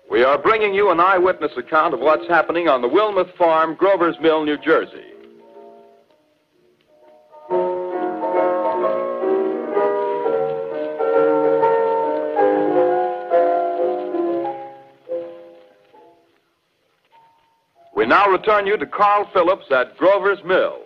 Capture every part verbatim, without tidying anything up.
We are bringing you an eyewitness account of what's happening on the Wilmuth Farm, Grover's Mill, New Jersey. We now return you to Carl Phillips at Grover's Mill.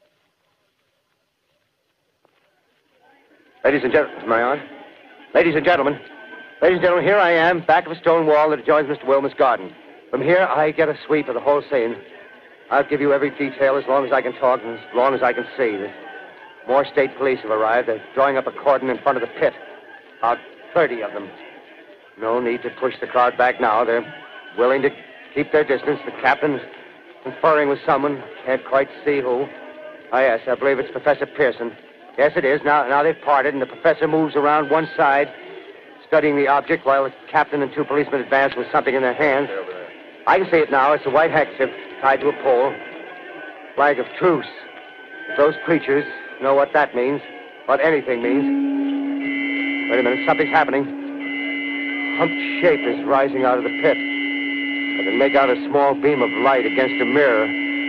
Ladies and gentlemen, am I on? Ladies and gentlemen, ladies and gentlemen, here I am, back of a stone wall that adjoins Mister Wilmuth's garden. From here, I get a sweep of the whole scene. I'll give you every detail as long as I can talk and as long as I can see. The more state police have arrived. They're drawing up a cordon in front of the pit. About thirty of them. No need to push the crowd back now. They're willing to keep their distance. The captain's conferring with someone. Can't quite see who. Oh, yes, I believe it's Professor Pearson. Yes, it is. Now, now they've parted, and the professor moves around one side, studying the object, while the captain and two policemen advance with something in their hands. I can see it now. It's a white handkerchief tied to a pole. Flag of truce. If those creatures know what that means, what anything means. Wait a minute. Something's happening. Humped shape is rising out of the pit. I can make out a small beam of light against a mirror.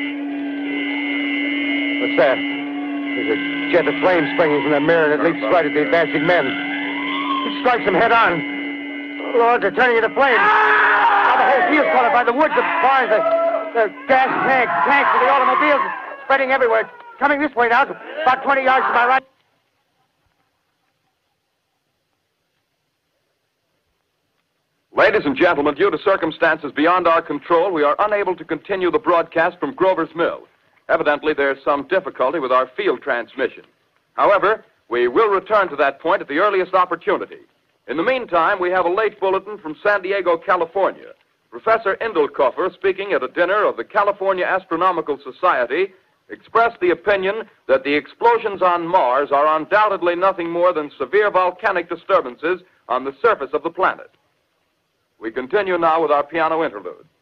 What's that? There's a jet of flame springing from the mirror, and it leaps right at the advancing men. It strikes them head on. Oh, Lord, they're turning into flames. Now the whole field's caught up by the woods, the barns, the, the gas tanks, tanks for the automobiles, spreading everywhere. It's coming this way now, about twenty yards to my right. Ladies and gentlemen, due to circumstances beyond our control, we are unable to continue the broadcast from Grover's Mill. Evidently, there's some difficulty with our field transmission. However, we will return to that point at the earliest opportunity. In the meantime, we have a late bulletin from San Diego, California. Professor Indelkoffer, speaking at a dinner of the California Astronomical Society, expressed the opinion that the explosions on Mars are undoubtedly nothing more than severe volcanic disturbances on the surface of the planet. We continue now with our piano interlude.